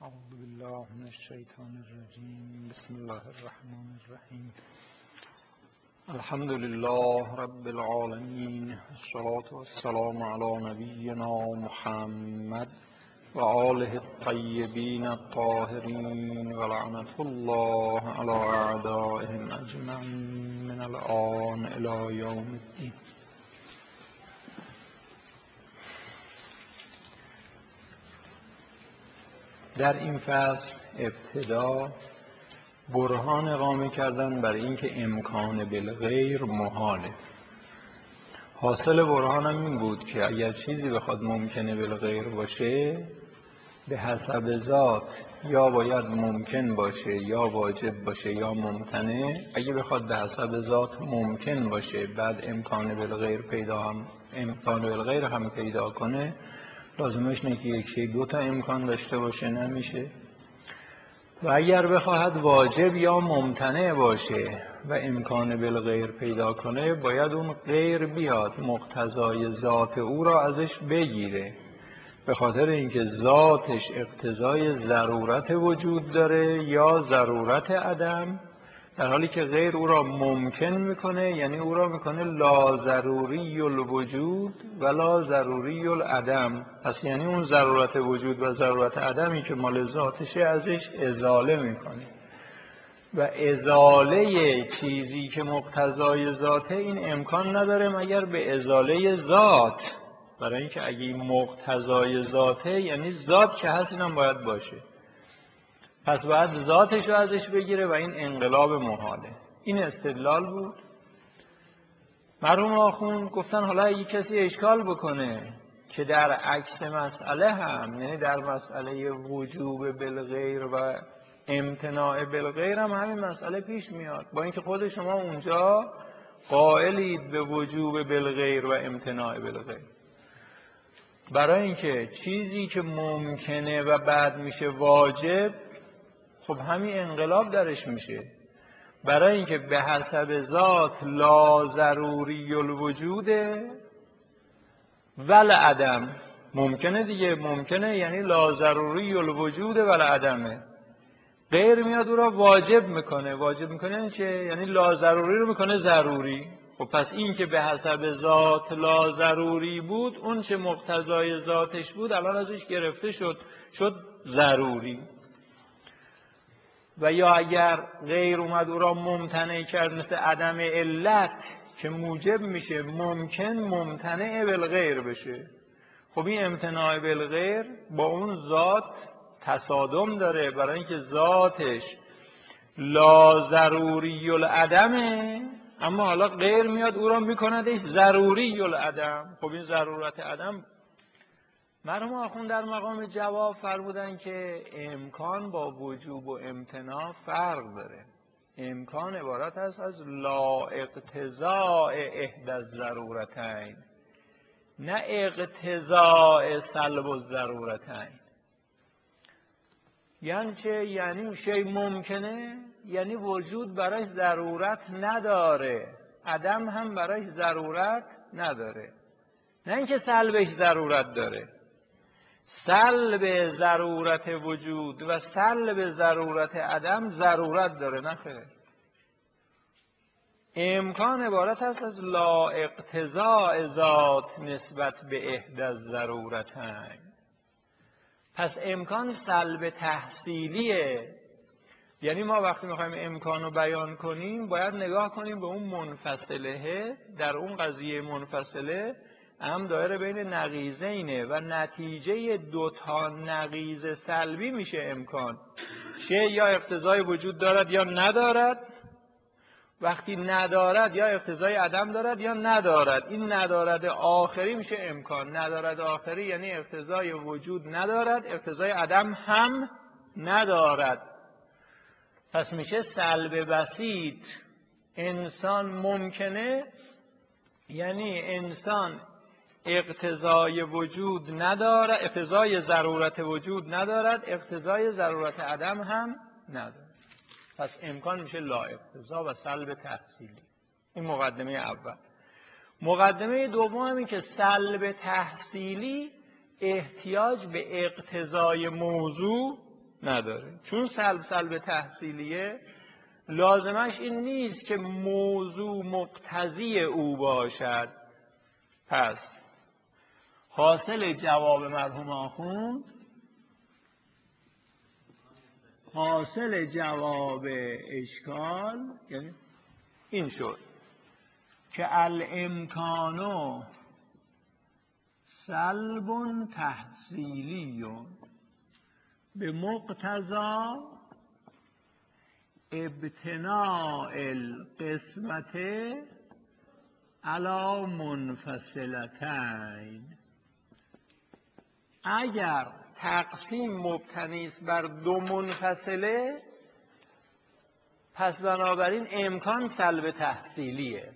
اعوذ بالله من الشیطان الرجیم. بسم الله الرحمن الرحیم. الحمد لله رب العالمین، الصلاة والسلام علی نبینا محمد و آله الطیبین الطاهرین و لعنة الله علی اعدائهم اجمعین من الآن الی یوم الدین. در این فصل ابتدا برهان اقامه کردن برای اینکه امکان بالغیر محاله. حاصل برهان هم این بود که اگر چیزی بخواد ممکنه بالغیر باشه، به حسب ذات یا باید ممکن باشه یا واجب باشه یا ممتنع. اگه بخواد به حسب ذات ممکن باشه بعد امکان بالغیر هم پیدا کنه، لازمش نه که یک شی دو تا امکان داشته باشه، نمیشه. و اگر بخواهد واجب یا ممتنع باشه و امکان بالغیر پیدا کنه، باید اون غیر بیاد مقتضای ذات او را ازش بگیره، به خاطر اینکه ذاتش اقتضای ضرورت وجود داره یا ضرورت عدم، در حالی که غیر او را ممکن میکنه، یعنی او را میکنه لا ضروری الوجود و لا ضروری العدم. پس یعنی اون ضرورت وجود و ضرورت عدمی که مال ذاتشه ازش ازاله میکنه. و ازاله چیزی که مقتضای ذاته این امکان نداره مگر به ازاله ذات، برای اینکه اگه این مقتضای ذاته یعنی ذات که هست اینم باید باشه، پس باید ذاتش رو ازش بگیره و این انقلاب محاله. این استدلال بود. مرحوم آخوند گفتن حالا یک کسی اشکال بکنه که در عکس مسئله هم، یعنی در مسئله وجوب بالغیر و امتناع بالغیر هم همین مسئله پیش میاد، با اینکه خود شما اونجا قائلید به وجوب بالغیر و امتناع بالغیر. برای اینکه چیزی که ممکنه و بعد میشه واجب، خب همین انقلاب درش میشه. برای اینکه به حسب ذات لا ضروری الوجوده ول عدم، ممکنه دیگه، ممکنه یعنی لا ضروری الوجوده ول عدمه. غیر میاد او را واجب میکنه. واجب میکنه یعنی چه؟ یعنی لا ضروری رو میکنه ضروری. خب پس این که به حسب ذات لا ضروری بود، اون چه مقتضای ذاتش بود الان ازش گرفته شد ضروری. و یا اگر غیر اومد او را ممتنع کرد، مثل عدم علت که موجب میشه ممکن ممتنع بالغیر بشه. خب این امتناع بالغیر با اون ذات تصادم داره، برای اینکه ذاتش لا ضروری العدمه، اما حالا غیر میاد او را میکندش ضروری العدم. خب این ضرورت عدم. مرحوم آخوند در مقام جواب فرمودن که امکان با وجوب و امتناع فرق داره. امکان عبارت است از لا اقتضاء احدی الضرورتین، نه اقتضاء سلب الضرورتین. یعنی چه؟ یعنی شی ممکنه، یعنی وجود براش ضرورت نداره، عدم هم براش ضرورت نداره. نه اینکه سلبش ضرورت داره. سلب ضرورت وجود و سلب ضرورت عدم ضرورت داره، نه خیر. امکان عبارت است از لا اقتضاء ذات نسبت به احدی الضرورتین. پس امکان سلب تحصیلیه. یعنی ما وقتی میخوایم امکان رو بیان کنیم باید نگاه کنیم به اون منفصله. در اون قضیه منفصله هم دایره بین نقیضینه و نتیجه دوتا نقیض سلبی میشه امکان. شی یا اقتضای وجود دارد یا ندارد. وقتی ندارد یا اقتضای عدم دارد یا ندارد. این ندارد آخری میشه امکان. ندارد آخری یعنی اقتضای وجود ندارد، اقتضای عدم هم ندارد. پس میشه سلب بسیط. انسان ممکنه یعنی انسان اقتضای وجود ندارد، اقتضای ضرورت وجود ندارد، اقتضای ضرورت عدم هم ندارد. پس امکان میشه لا اقتضا و سلب تحصیلی. این مقدمه اول. مقدمه دوم این که سلب تحصیلی احتیاج به اقتضای موضوع نداره. چون سلب تحصیلیه لازمش این نیست که موضوع مقتضی او باشد. پس حاصل جواب مرحوم آخوند، حاصل جواب اشکال یعنی این شد که الامکان سلب تحصیلی به مقتضا ابتناء القسمت علی منفصلتین. اگر تقسیم مبتنی است بر دو منفصله، پس بنابراین امکان سلب تحصیلیه.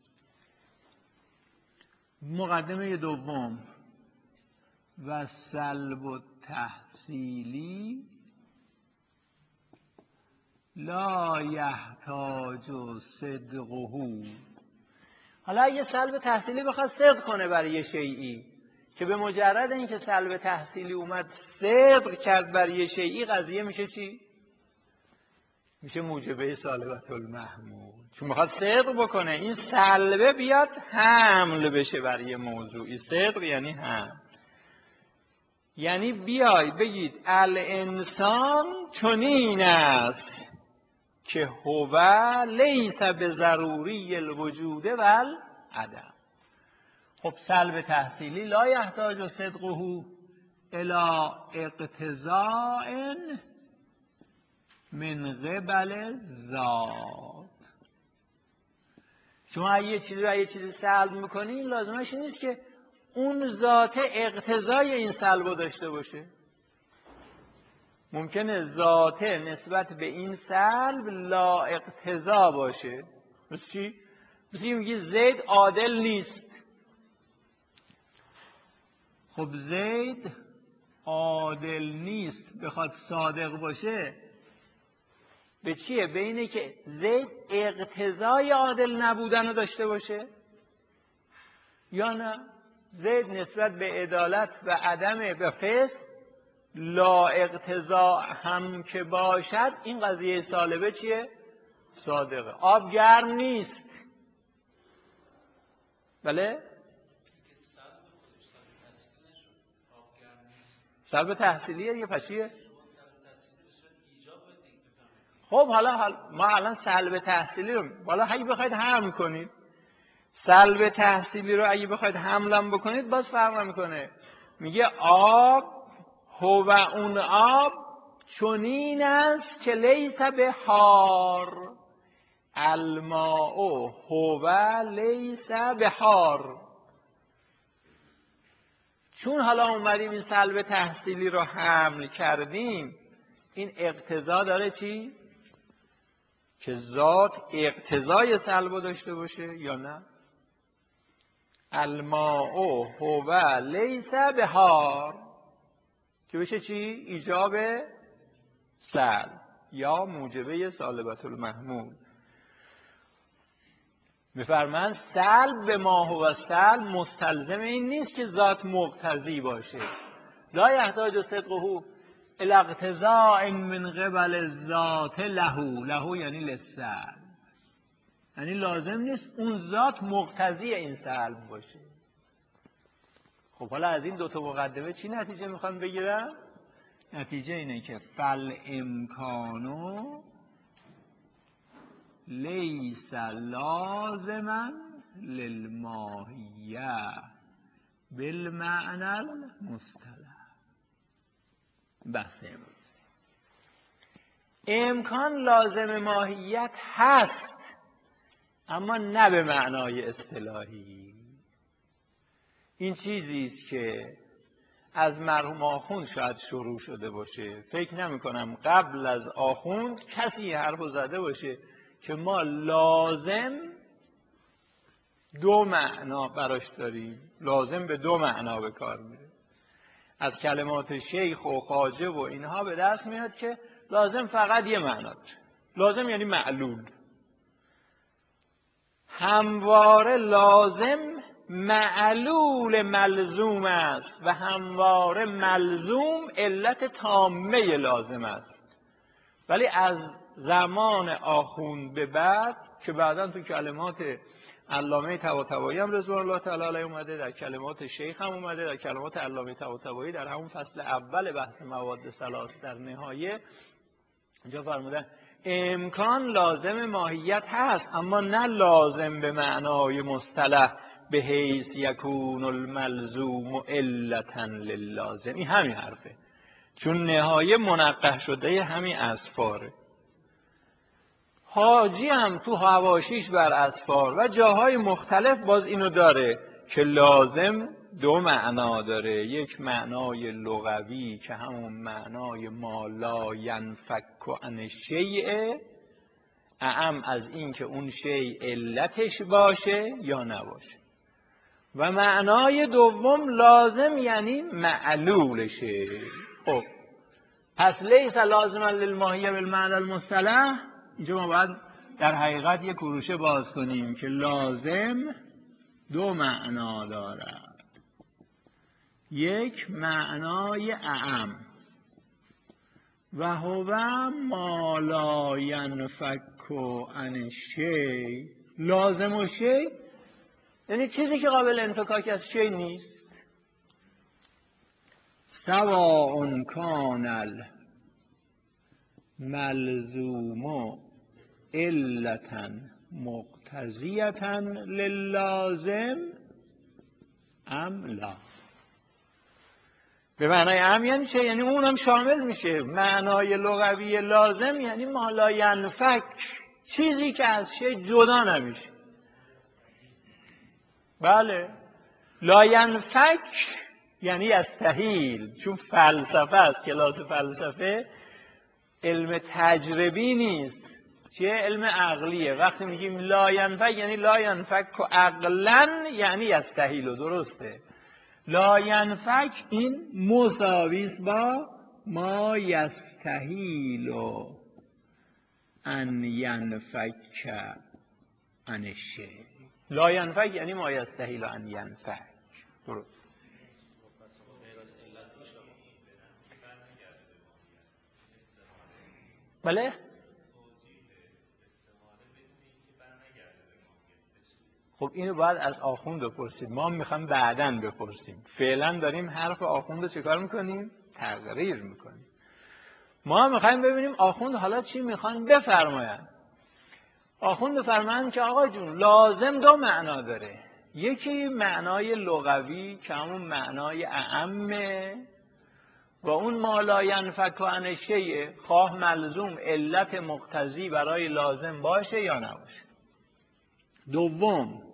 مقدمه دوم و سلب تحصیلی لا یحتاج صدقه. حالا اگه سلب تحصیلی بخواد صدق کنه برای یه شیئی، که به مجرد اینکه سلب تحصیلی اومد صدق کرد برای یه شیئی، قضیه میشه چی؟ میشه موجبه سالبة المحمول. چون میخواد صدق بکنه، این سلبه بیاد حمل بشه برای یه موضوعی. صدق یعنی حمل، یعنی بیای بگید الانسان چنین است که هو لیس بضروری الوجود والعدم. خب سلب تحصیلی لا یحتاج صدقه الی اقتضاء من قبل ذات. شما یه چیزی رو یه چیزی سلب میکنی، این لازمش نیست که اون ذات اقتضای این سلب رو داشته باشه. ممکنه ذات نسبت به این سلب لا اقتضا باشه. مثل چی؟ مثل میگی زید عادل نیست. خب زید عادل نیست بخواد صادق باشه، به چیه؟ به اینه که زید اقتضای عادل نبودن رو داشته باشه یا نه زید نسبت به عدالت و عدم به فسق لا اقتضا هم که باشد، این قضیه سالبه چیه؟ صادقه. آب گرم نیست. بله؟ سلب تحصیلیه دیگه. پس چیه؟ خب حالا ما الان سلب تحصیلی رو حالا اگه بخواید حمل کنید، سلب تحصیلی رو اگه بخواید حملم بکنید باز فرق نمیکنه. میگه آب هو اون آب چنین است که لیس بحار. الماء هو لیس بحار. چون حالا اومدیم این سلب تحصیلی رو حمل کردیم، این اقتضا داره چی؟ که ذات اقتضای سلب داشته باشه یا نه؟ الماء هو لیس بحار که بشه چی؟ ایجاب سلب یا موجبه سالبة المحمول. میفرمایند سلب به ما هو سلب مستلزم این نیست که ذات مقتضی باشه. لا یحتاج صدقه الی اقتضاء من قبل الذات له یعنی للسلب، یعنی لازم نیست اون ذات مقتضی این سلب باشه. خب حالا از این دوتا مقدمه چی نتیجه میخوام بگیرم؟ نتیجه اینه که فل امکانو لیس لازما للماهیه بالمعنى المصطلح. بحث امروز امکان لازم ماهیت هست، اما نه به معنای اصطلاحی. این چیزی است که از مرحوم آخوند شاید شروع شده باشه. فکر نمی کنم قبل از آخوند کسی حرفو زده باشه که ما لازم دو معنا براش داریم. لازم به دو معنا به کار میره. از کلمات شیخ و خواجه و اینها به دست میاد که لازم فقط یه معنا داره. لازم یعنی معلول. همواره لازم معلول ملزوم است و همواره ملزوم علت تامه لازم است. ولی از زمان آخوند به بعد که بعداً تو کلمات علامه طباطبایی هم رضوان الله تعالی علیه اومده، در کلمات شیخ هم اومده، در کلمات علامه طباطبایی در همون فصل اول بحث مواد ثلاث در نهایه اینجا فرمودن امکان لازم ماهیت هست، اما نه لازم به معنای مصطلح به حیث یکون الملزوم علتا للازم. این همین حرفه، چون نهایه منقح شده همین اسفاره. حاجی هم تو حواشیش بر اسفار و جاهای مختلف باز اینو داره که لازم دو معنا داره، یک معنای لغوی که همون معنای ما لا ینفک عن الشیء، اعم از این که اون شیء علتش باشه یا نباشه، و معنای دوم لازم یعنی معلولشه. خب پس لیس لازما للماهیه بالمعنی المصطلح، اینجا ما باید در حقیقت یک کروشه باز کنیم که لازم دو معنا دارد، یک معنای اعم و هو ما لا ینفک عن الشیء. لازم و شیء یعنی چیزی که قابل انفکاک از شیء نیست. سواء کان الملزوم علتا مقتضیتا للازم ام لا. به معنای ام یعنی چه؟ یعنی اونم شامل میشه. معنای لغوی لازم یعنی ما لا ینفک، چیزی که از شیء جدا نمیشه. بله، لا ینفک یعنی یستحیل، چون فلسفه است، کلاس فلسفه علم تجربی نیست، چیه؟ علم عقلیه. وقتی میگیم لا ینفک یعنی لا ینفک عقلا یعنی یستحیل، درسته. لا ینفک این مساوی است با ما یستحیل ان ینفک عن الشیء. لا ینفک یعنی ما یستحیل ان ینفک، درست. بله؟ خب اینو باید از آخوند بپرسید، ما میخوایم بعداً بپرسیم. فعلا داریم حرف آخوند رو چکار میکنیم؟ تقریر میکنیم. ما میخوایم ببینیم آخوند حالا چی میخوان بفرماین. آخوند بفرمایند که آقا جون لازم دو معنا داره، یکی معنای لغوی که همون معنای اعمه و اون ما لا ینفک عن الشیء، خواه ملزوم علت مقتضی برای لازم باشه یا نباشه. دوم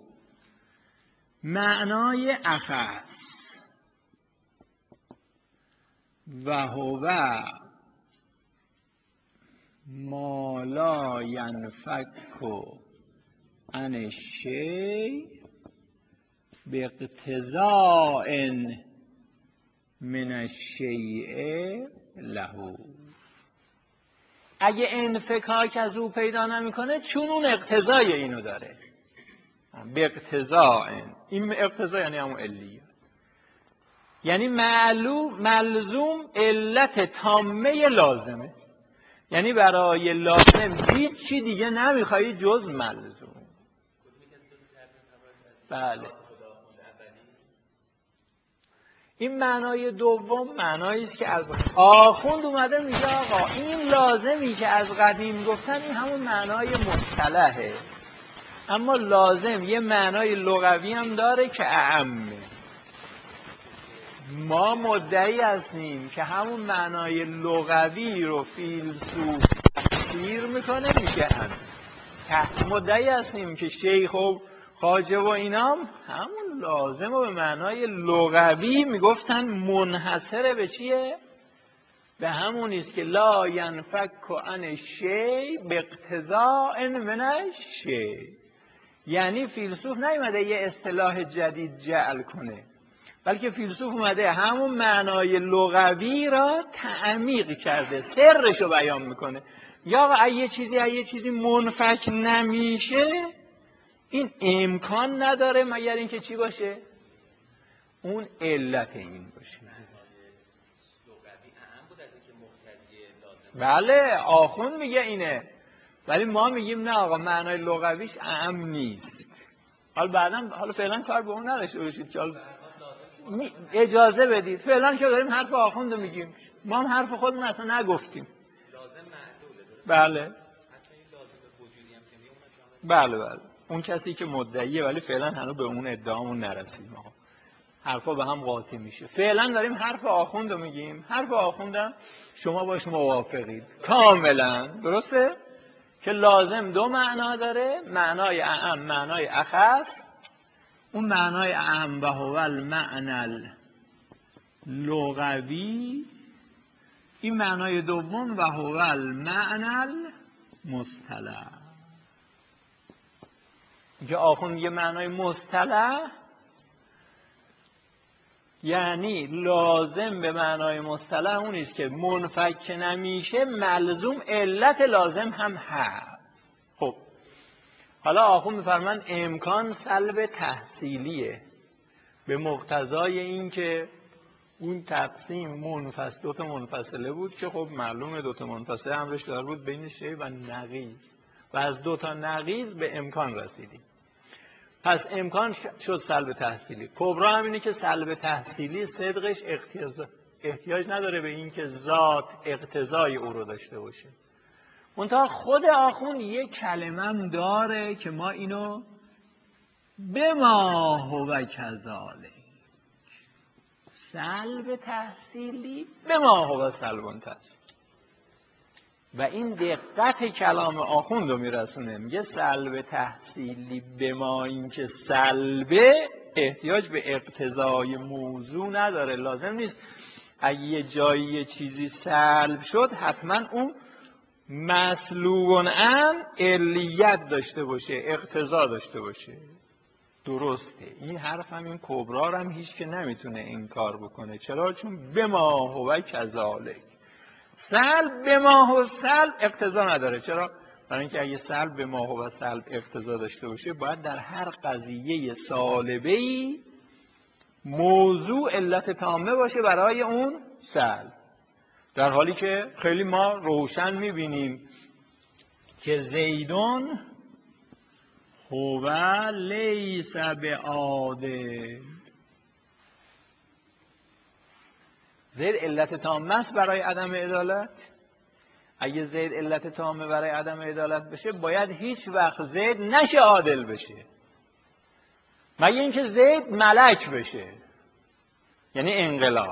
معنای اخص و هو ما لا ینفک عن الشیء باقتضاء من الشیء له. اگه انفکاک از او پیدا نمیکنه چون اون اقتضای اینو داره. به اقتضاء، این اقتضا یعنی همون علیه، یعنی ملزوم علت تامه لازمه، یعنی برای لازم هیچی دیگه نمیخوایی جز ملزوم. بله، این معنای دوم معنایی است که از آخوند اومده میگه آقا این لازمی که از قدیم گفتن این همون معنای مصطلحه، اما لازم یه معنای لغوی هم داره که اعمه. ما مدعی هستیم که همون معنای لغوی رو فیلسوف تفسیر میکنه میشه هم. مدعی هستیم که شیخ و خواجه و اینام همون لازم و به معنای لغوی میگفتن منحصره به چیه؟ به همون است که لا ینفک عن الشیء باقتضاء من الشیء. یعنی فیلسوف نیومده یه اصطلاح جدید جعل کنه، بلکه فیلسوف اومده همون معنای لغوی را تعمیق کرده، سرش رو بیان میکنه. یا یه چیزی منفک نمیشه این امکان نداره مگر اینکه چی باشه؟ اون علت این باشه. بله آخوند میگه اینه، ولی ما میگیم نه آقا معنای لغویش اعم نیست. حالا فعلا کار به اون نداشته باشید که اجازه بدید، فعلا که داریم حرف آخوند رو میگیم، ما هم حرف خودمون اصلا نگفتیم. بله بله اون کسی که مدعیه، ولی فعلا هنوز به اون ادعامون نرسیم. آقا حرفا به هم قاطی میشه. فعلا داریم حرف آخوند رو میگیم. حرف آخوندم شما باش موافقید کاملا، درسته؟ که لازم دو معنا داره، معنای اعم، معنای اخص. اون معنای اعم و هو المعنى اللغوی، این معنای دوم و هو المعنى المصطلح. که آخوند میگه معنای مصطلح یعنی لازم به معنای مصطلح اونیست که منفک نمیشه، ملزوم علت لازم هم هست. خب حالا آخوند میفرمند امکان سلب تحصیلیه، به مقتضای این که اون تقسیم دو تا منفصله بود که خب معلومه دو تا منفصله امرش دار بود بین شیء و نقیض، و از دو تا نقیض به امکان رسیدیم. پس امکان شد سلب تحصیلی. کبرا هم اینه که سلب تحصیلی صدقش احتیاج نداره به این که ذات اقتضای او رو داشته باشه. منتها خود آخوند یک کلمه داره که ما اینو بما هو کذالک، سلب تحصیلی بما هو سلب تحصیلی. و این دقت کلام آخوند رو میرسونه، میگه سلب تحصیلی به ما این که سلبه احتیاج به اقتضای موضوع نداره. لازم نیست اگه یه جایی یه چیزی سلب شد حتما اون مسلوبن ان علیت داشته باشه، اقتضا داشته باشه. درسته، این حرف هم این کبرا هم هیچ که نمیتونه انکار بکنه. چرا؟ چون بما هو کذالک، سلب به ما و سلب اقتضا نداره. چرا؟ برای اینکه اگه سلب به ما و سلب اقتضا داشته باشه باید در هر قضیه سالبه‌ای موضوع علت تامه باشه برای اون سلب. در حالی که خیلی ما روشن میبینیم که زیدون هو لیس بعادل، زید علت تامه است برای عدم عدالت. اگه زید علت تامه برای عدم عدالت بشه باید هیچ وقت زید نشه عادل بشه، مگه اینکه زید ملک بشه، یعنی انقلاب.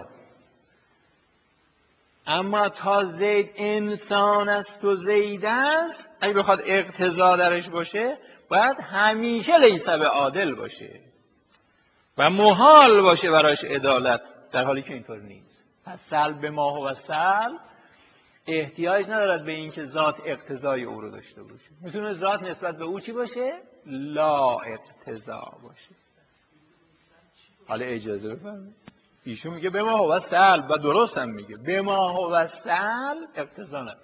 اما تا زید انسان است و زید است، اگه بخواد اقتضا درش باشه باید همیشه لیس بعادل باشه و محال باشه براش عدالت، در حالی که اینطور نیست. پس سلب به ما و سلب احتیاج ندارد به این که ذات اقتضای او رو داشته باشه. میتونه ذات نسبت به او چی باشه؟ لا اقتضا باشه. حالا اجازه بفرمایید، ایشون میگه به ما و سلب و درست هم میگه به ما و سلب اقتضا نداره.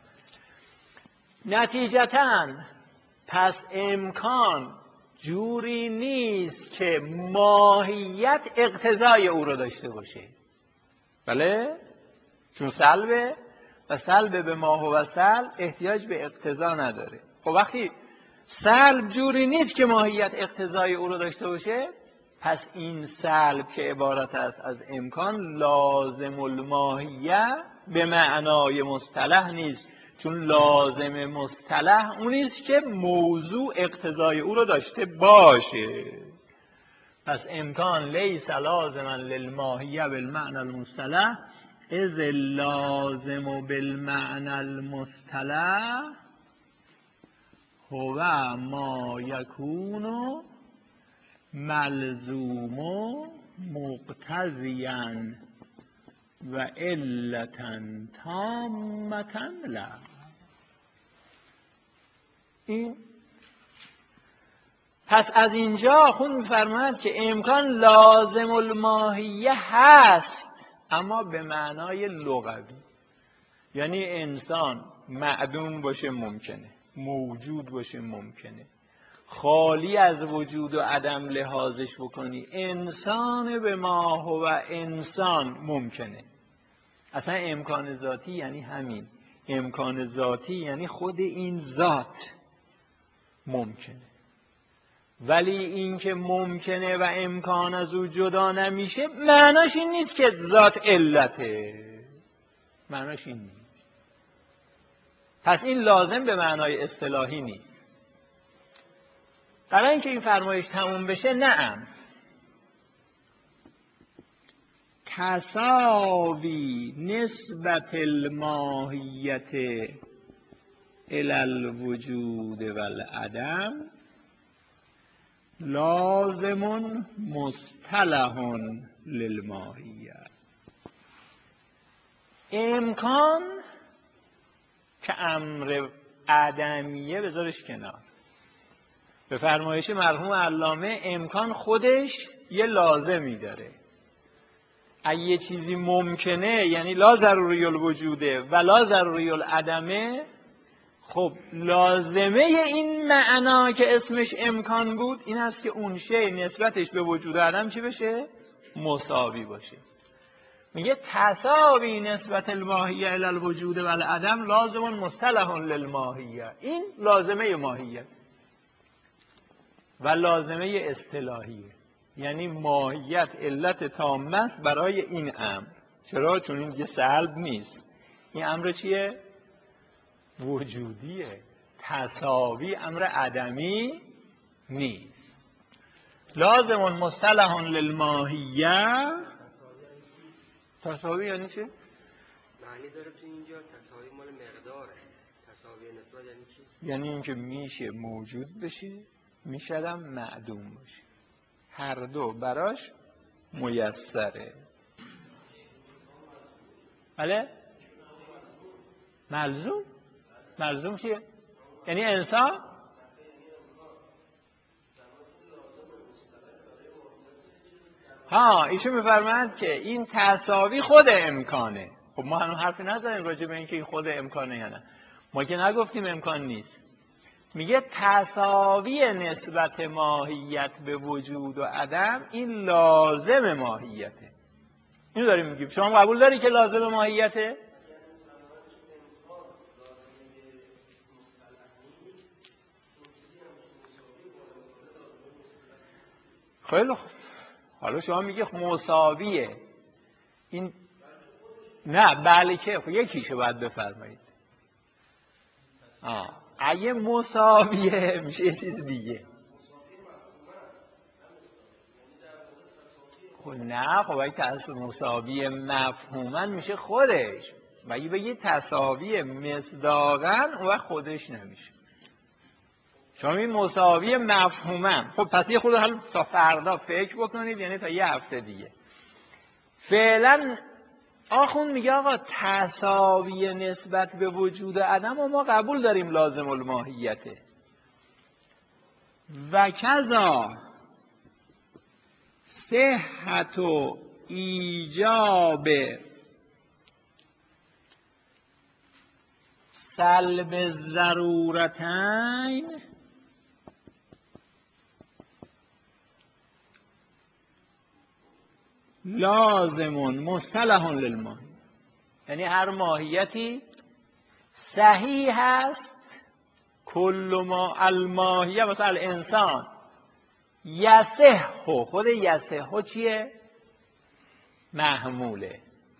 نتیجتاً پس امکان جوری نیست که ماهیت اقتضای او رو داشته باشه. بله؟ چون سلبه و سلب به ما و سلب احتیاج به اقتضا نداره. خب وقتی سلب جوری نیست که ماهیت اقتضای او رو داشته باشه، پس این سلب که عبارت است از امکان لازم الماهیه به معنای مصطلح نیست، چون لازم مصطلح اونیست که موضوع اقتضای او رو داشته باشه. پس امکان لیس لازما للماهیه بالمعنى المصطلح اذ اللازم بالمعنى المصطلح هو ما یکون ملزوم مقتضیا و علتا تامتا لا. این پس از اینجا خود می‌فرماید که امکان لازم الماهیه هست، اما به معنای لغوی، یعنی انسان معدوم باشه ممکنه، موجود باشه ممکنه، خالی از وجود و عدم لحاظش بکنی، انسان به ما هو انسان ممکنه. اصلا امکان ذاتی یعنی همین، امکان ذاتی یعنی خود این ذات ممکنه. ولی این که ممکنه و امکان از او جدا نمیشه معناش این نیست که ذات علته، معناش این نیست. پس این لازم به معنای اصطلاحی نیست. برای اینکه این فرمایش تموم بشه نعم تساوی نسبت الماهیت الی الوجود و العدم لازم مصطلح للماهیت. امکان که امر عدمیه بذارش کنار، به فرمایش مرحوم علامه امکان خودش یه لازمی داره. اگه یه چیزی ممکنه یعنی لا ضروری الوجوده و لا ضروری العدمه، خب لازمه این معنا که اسمش امکان بود این است که اون شی نسبتش به وجود و عدم چی بشه؟ مساوی باشه. میگه تساوی نسبت الماهیه الی الوجود و العدم لازم مصطلح للماهیه. این لازمه ماهیت و لازمه اصطلاحیه، یعنی ماهیت علت تامه است برای این امر. چرا؟ چون این دیگه سلب نیست، این امر چیه؟ وجودیه. تساوی امر عدمی نیست. لازم مصطلح للماهیه. تساوی یعنی چی؟ معنی داره تو اینجا تساوی مال مقداره. تساوی نسبت یعنی چی؟ یعنی اینکه میشه موجود بشه، میشدم معدوم باشه، هر دو براش میسره. بله؟ ملزوم؟ ملزوم چیه؟ یعنی انسان؟ ها، ایشون میفرمایند که این تساوی خود امکانه. خب ما هنوز حرفی نزدیم راجع به اینکه این خود امکانه یا نه. ما که نگفتیم امکان نیست. میگه تساوی نسبت ماهیت به وجود و عدم این لازم ماهیته. اینو داریم میگیم. شما قبول داری که لازم ماهیته؟ خیلی خوب. حالا شما میگه مساویه. این نه بلکه خب یکیشو باید بفرمایید. اگه مساویه میشه یه چیز دیگه. خب نه، خب اگه مساوی مفهوما میشه خودش، و اگه بگید تساوی مصداقا اون وقت خودش نمیشه. شما این مساوی مفهوما، خب پس یه خود حالا تا فردا فکر بکنید، یعنی تا یه هفته دیگه. فعلا آخوند میگه آقا تساوی نسبت به وجود عدم و ما قبول داریم لازم الماهیته. و کذا صحت و ایجاب سلب ضرورتین لازم مصطلح للماهیت. یعنی هر ماهیتی صحیح هست، کل ما الماهیه مثلا الانسان یصح، خود یصح چیه؟ محموله.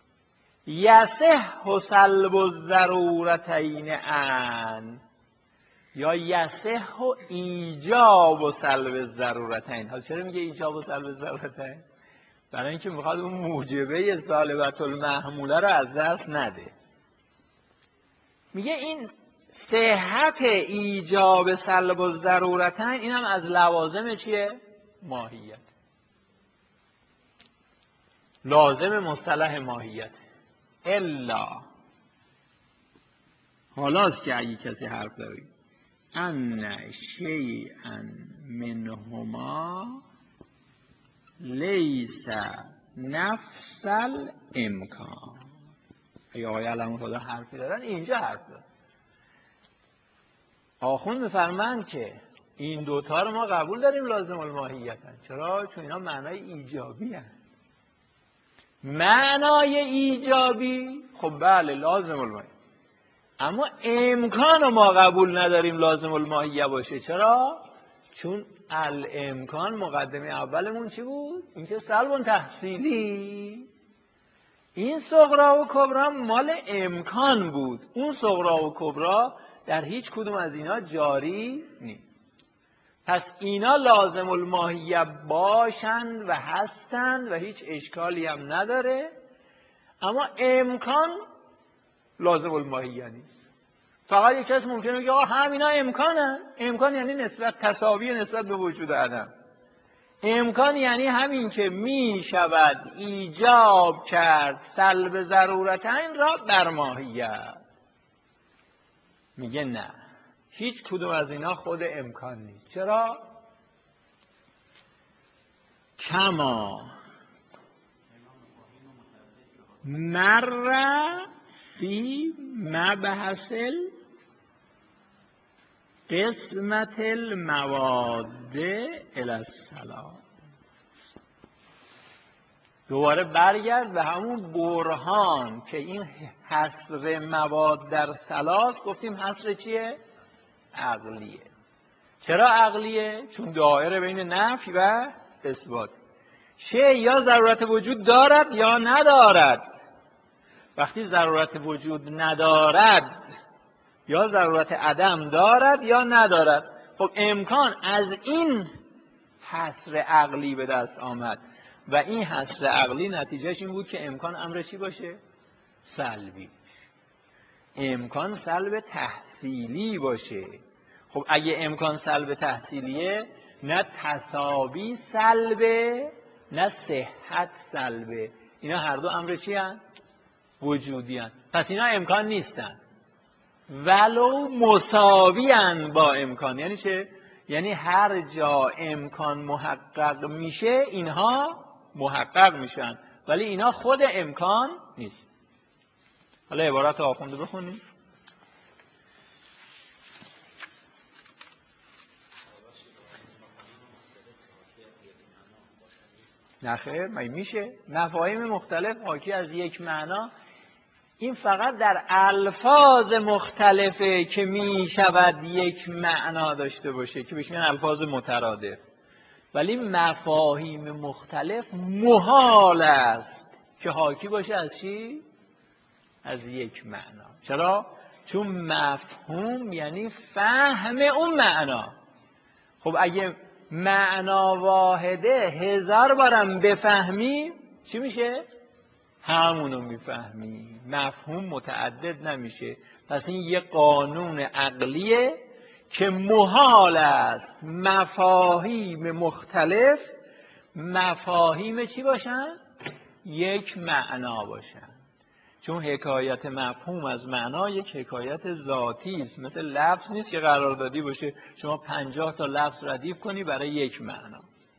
یصح سلب الضرورتین ان، یا یصح ایجاب سلب الضرورتین. حالا چرا میگه ایجاب سلب الضرورتین؟ برای اینکه میخواد اون موجبه سالبت المحموله رو از دست نده. میگه این صحت ایجاب سلب الضرورتین این هم از لوازم چیه؟ ماهیت. لازم مصطلح ماهیت. الا حالاست که اگه کسی حرف داری ان شیئا منهما لیس نفس الامکان. اگه آقای علم خدا حرفی دارن اینجا حرف دارن. آخوند میفرمند که این دوتا رو ما قبول داریم لازم الماهیتن. چرا؟ چون اینا معنای ایجابی هست. معنای ایجابی خب بله لازم الماهیت، اما امکان رو ما قبول نداریم لازم الماهیه باشه. چرا؟ چون الامکان مقدمه اولمون چی بود؟ اینکه سلب تحصیلی. این صغرا و کبرا مال امکان بود، اون صغرا و کبرا در هیچ کدوم از اینا جاری نیست. پس اینا لازم الماهیه باشند و هستند و هیچ اشکالی هم نداره، اما امکان لازم الماهیه نیست. فقط یک کس ممکنه بگه آقا همینا امکانن. امکان یعنی نسبت تساوی نسبت به وجود عدم. امکان یعنی همین که می شود ایجاب کرد سلب ضرورتین را بر ماهیت. میگه نه، هیچ کدوم از اینا خود امکان نیست. چرا؟ کما مر فی مبحث قسمت المواد الی السلام. دوباره برگرد به همون برهان که این حصر مواد در ثلاث، گفتیم حصر چیه؟ عقلیه. چرا عقلیه؟ چون دایره بین نفی و اثبات. شیء یا ضرورت وجود دارد یا ندارد. وقتی ضرورت وجود ندارد یا ضرورت عدم دارد یا ندارد، خب امکان از این حصر عقلی به دست آمد و این حصر عقلی نتیجهش این بود که امکان امر چی باشه؟ سلبی. امکان سلب تحصیلی باشه. خب اگه امکان سلب تحصیلیه، نه تساوی سلبه نه صحت سلبه. اینا هر دو امر چی هن؟ وجودی هن. پس اینا امکان نیستن ولو مساوی هن با امکان. یعنی چه؟ یعنی هر جا امکان محقق میشه اینها محقق میشن، ولی اینا خود امکان نیست. حالا عبارت آخونده بخونیم. نخیر، میشه مفاهیم مختلف حاکی از یک معنا. این فقط در الفاظ مختلفه که می شود یک معنا داشته باشه که بهش میگن الفاظ مترادف، ولی مفاهیم مختلف محال است که حاکی باشه از چی؟ از یک معنا. چرا؟ چون مفهوم یعنی فهم اون معنا. خب اگه معنا واحده 1000 بارم بفهمی چی میشه؟ همونو میفهمی. مفهوم متعدد نمیشه. پس این یه قانون عقلیه که محال است مفاهیم مختلف مفاهیم چی باشن؟ یک معنا باشن. چون حکایت مفهوم از معنا یک حکایت ذاتی است، مثل لفظ نیست که قراردادی باشه شما 50 تا لفظ ردیف کنی برای یک معنا.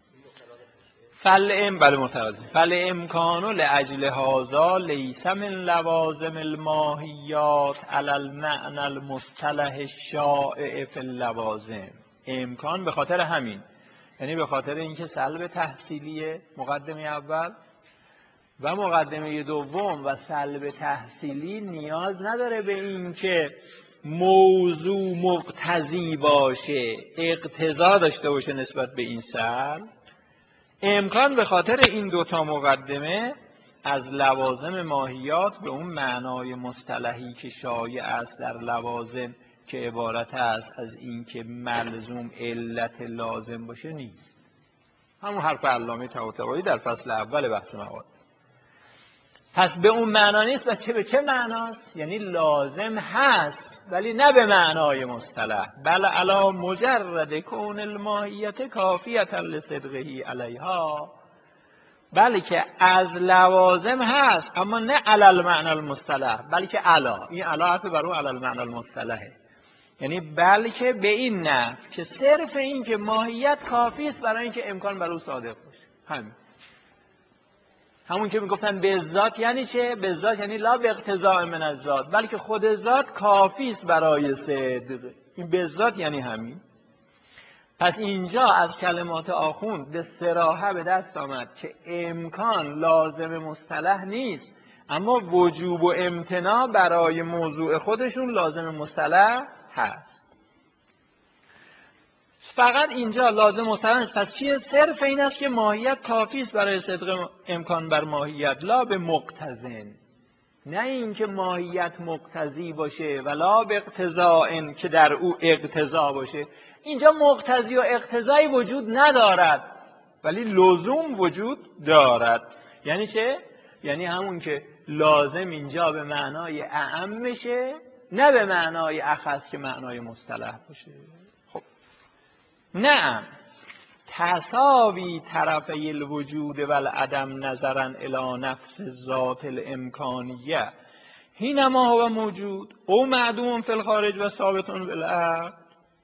بله مترادف. فالامکان لاجل هذا لیس من لوازم الماهیات علی المعنى المصطلح الشائع فی اللوازم. امکان به خاطر همین، یعنی به خاطر اینکه سلب تحصیلیه مقدمه اول و مقدمه دوم و سلب تحصیلی نیاز نداره به این که موضوع مقتضی باشه، اقتضا داشته باشه نسبت به این سلب. امکان به خاطر این دوتا مقدمه از لوازم ماهیات به اون معنای مصطلحی که شایع است در لوازم که عبارت است از این که ملزوم علت لازم باشه نیست. همون حرف علامه طباطبایی در فصل اول بحث مواد. پس به اون معنا نیست. بس به چه معناست؟ یعنی لازم هست ولی نه به معنای مصطلح، بل علی مجرد کون الماهیت کافیة لصدقه علیها، بلکه از لوازم هست اما نه علی المعنى المصطلح، بلکه علا، این علا عطف بر اون علی المعنى المصطلحه. یعنی بلکه به این نفع که صرف این که ماهیت کافی است برای اینکه امکان بر او صادق باشه. همون که میگفتن به ذات یعنی چه؟ به ذات یعنی لا به اقتضاء من الذات، بلکه خود ذات کافی است برای صدق. این به ذات یعنی همین. پس اینجا از کلمات آخوند به صراحت به دست آمد که امکان لازم مصطلح نیست، اما وجوب و امتناع برای موضوع خودشون لازم مصطلح هست. فقط اینجا لازم مصطلح نیست. پس چیه؟ صرف این است که ماهیت کافی است برای صدق امکان بر ماهیت، لا به مقتضن، نه اینکه ماهیت مقتضی باشه، ولا به اقتضاء که در او اقتضا باشه. اینجا مقتضی و اقتضایی وجود ندارد، ولی لزوم وجود دارد. یعنی چه؟ یعنی همون که لازم اینجا به معنای اعم میشه، نه به معنای اخص که معنای مصطلح باشه. خب نعم تساوی طرفی الوجود والعدم نظرا الی نفس ذات الامکانیه حینما هو موجود او معدوم فی الخارج و ثابت بالعقل.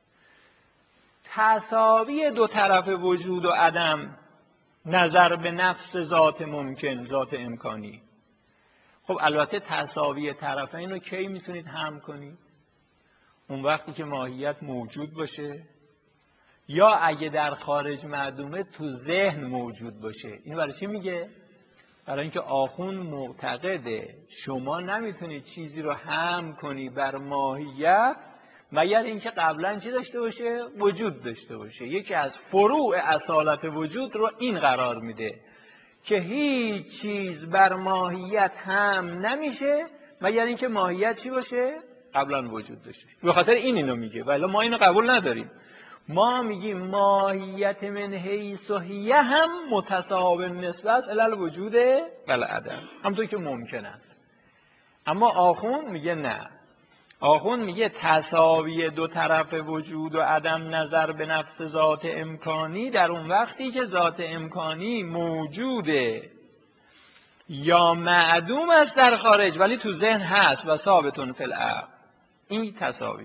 تساوی دو طرف وجود و عدم نظر به نفس ذات ممکن، ذات امکانی. خب البته تساوی طرفین رو کی میتونید هم کنید؟ اون وقتی که ماهیت موجود باشه، یا اگه در خارج معدومه تو ذهن موجود باشه. این برای چی میگه؟ برای اینکه آخوند معتقده شما نمیتونید چیزی رو هم کنی بر ماهیت مگر اینکه قبلا چی داشته باشه؟ وجود داشته باشه. یکی از فروع اصالت وجود رو این قرار میده که هیچ چیز بر ماهیت هم نمیشه مگر اینکه ماهیت چی باشه؟ قبلا وجود داشته باشه. به خاطر اینو میگه، ولی ما اینو قبول نداریم. ما میگیم ماهیت من حیث و هیه هم متساوی نسبت است الی الوجود والعدم، همونطور که ممکن است. اما آخوند میگه نه. آخوند میگه تساوی دو طرف وجود و عدم نظر به نفس ذات امکانی در اون وقتی که ذات امکانی موجوده یا معدوم است در خارج ولی تو ذهن هست و ثابتون فی العقل. این تساوی.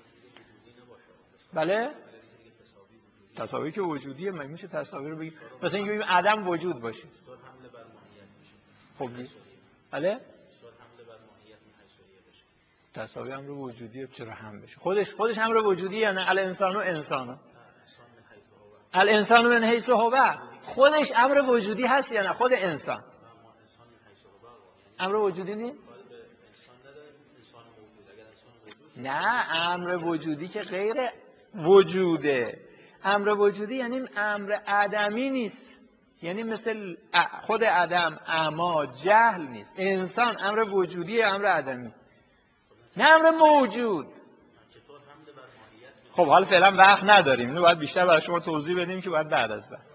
بله؟ تساوی که وجودیه، مگه میشه تساوی رو بگیم؟ مثلا اینکه بگیم عدم وجود باشه. خب بله؟ تساوی امر وجودیه، چرا هم بشه؟ خودش امر وجودیه. یعنی الانسان و انسان، الانسان من حیث هو، خودش امر وجودی هست یا نه؟ خود انسان امر وجودی نیست؟ نه، امر وجودی که غیر وجوده. امر وجودی یعنی امر عدمی نیست، یعنی مثل خود عدم، اما جهل نیست. انسان امر وجودی، امر عدمی، نه امر موجود. خب حالا فعلا وقت نداریم، اینو باید بیشتر برای شما توضیح بدیم که باید بعد از بحث.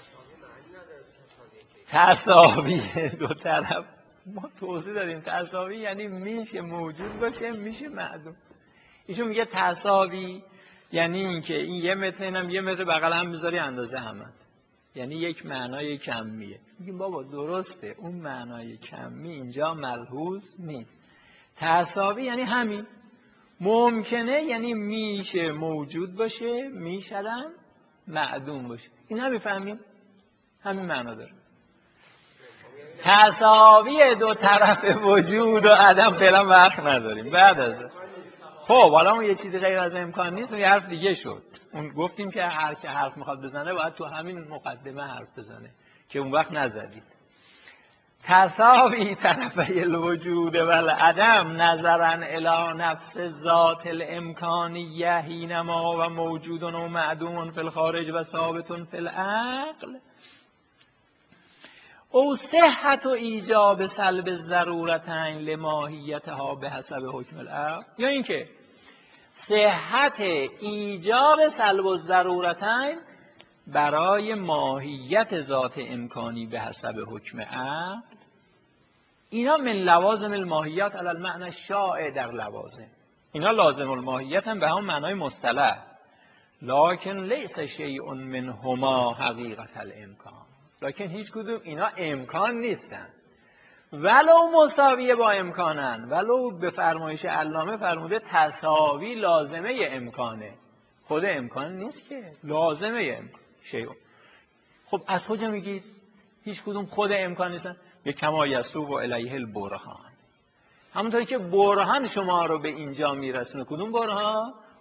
تساوی دو طرف ما توضیح دادیم. تساوی یعنی میشه موجود باشه، میشه معدوم. ایشون میگه تساوی یعنی اینکه این یه متر اینم یه متر بغل هم میذاری اندازه همه، یعنی یک معنای کمیه. میگیم بابا درسته، اون معنای کمی اینجا ملحوظ نیست. تساوی یعنی همین. ممکنه یعنی میشه موجود باشه، میشدن معدوم باشه. این هم میفهمیم، همین معنا داره. تساوی دو طرف وجود و عدم فعلا وقت نداریم، بعد از خب حالا اون یه چیزی غیر از امکان نیست، اون یه حرف دیگه شد. اون گفتیم که هر که حرف میخواد بزنه باید تو همین مقدمه حرف بزنه که اون وقت نزدید. تساوی طرفی الوجود والعدم نظرا الی نفس ذات الامکانیه حینما و موجود و معدوم فی الخارج و ثابت فی العقل او صحت و ایجاب سلب الضرورتین لماهیتها به حسب حکم العقل، یا اینکه صحت ایجاب سلب الضرورتین برای ماهیت ذات امکانی به حسب حکم عقل. اینا من لوازم الماهیت علی المعنی الشائع در لوازم. اینا لازم الماهیت هم به هم معنای مصطلح، لکن لیس شیء منهما حقیقت الامکان. لکن هیچ کدوم اینا امکان نیستن، ولو مساویه با امکانن. ولو به فرمایش علامه فرموده تساوی لازمه امکانه، خود امکان نیست که، لازمه امکان شیء. خب از کجا میگید هیچ کدوم خود امکان نیستن؟ به کما یسوق الیه البرهان، همونطور که برهان شما رو به اینجا میرسونه. کدوم برهان؟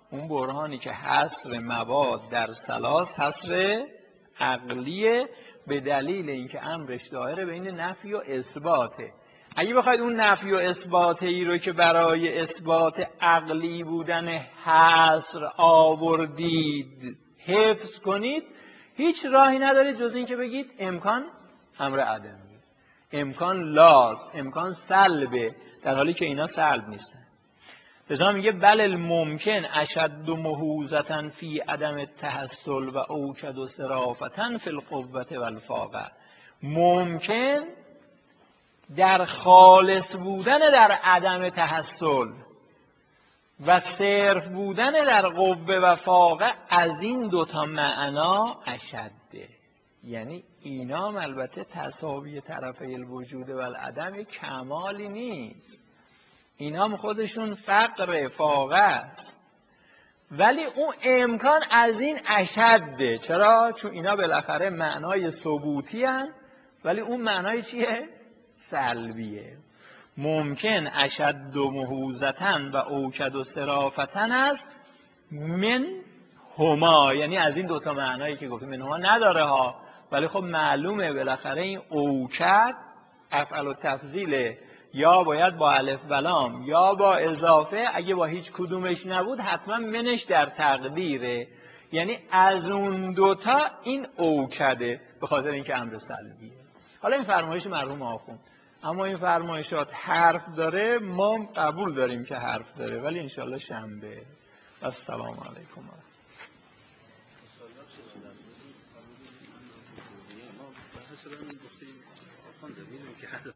اون برهانی که حصر مواد در ثلاث حصر عقلیه به دلیل اینکه امرش دایره بین نفی و اثباته. اگه بخواید اون نفی و اثبات ای رو که برای اثبات عقلی بودن حصر آوردید حفظ کنید، هیچ راهی ندارید جز این که بگید امکان امر عدمی، امکان لاز، امکان سلبه، در حالی که اینا سلب نیستن. لذا میگه بل الممکن اشد مهوزة فی عدم التحصل و اوکد صرافة فی القوة و الفاقه. ممکن در خالص بودن در عدم تحصل و صرف بودن در قوه و فاقه از این دوتا معنا اشده. یعنی اینا هم البته تساوی طرفی الوجود و العدم یک کمالی نیست، اینا هم خودشون فقر فاقه است، ولی اون امکان از این اشده. چرا؟ چون اینا بالاخره معنای ثبوتی هن، ولی اون معنای چیه؟ سلبیه. ممکن اشد و مهوزتن و اوکد و صرافتن است من هما، یعنی از این دوتا معنایی که گفتیم من هما نداره ها، ولی خب معلومه بالاخره این اوکد افعل و تفضیله، یا باید با الف و لام یا با اضافه، اگه با هیچ کدومش نبود حتما منش در تقدیره، یعنی از اون دوتا این اوکده به خاطر اینکه امر سلبیه. حالا این فرمایش مرحوم آخوند، اما این فرمایشات حرف داره، ما قبول داریم که حرف داره، ولی انشالله شنبه. السلام علیکم.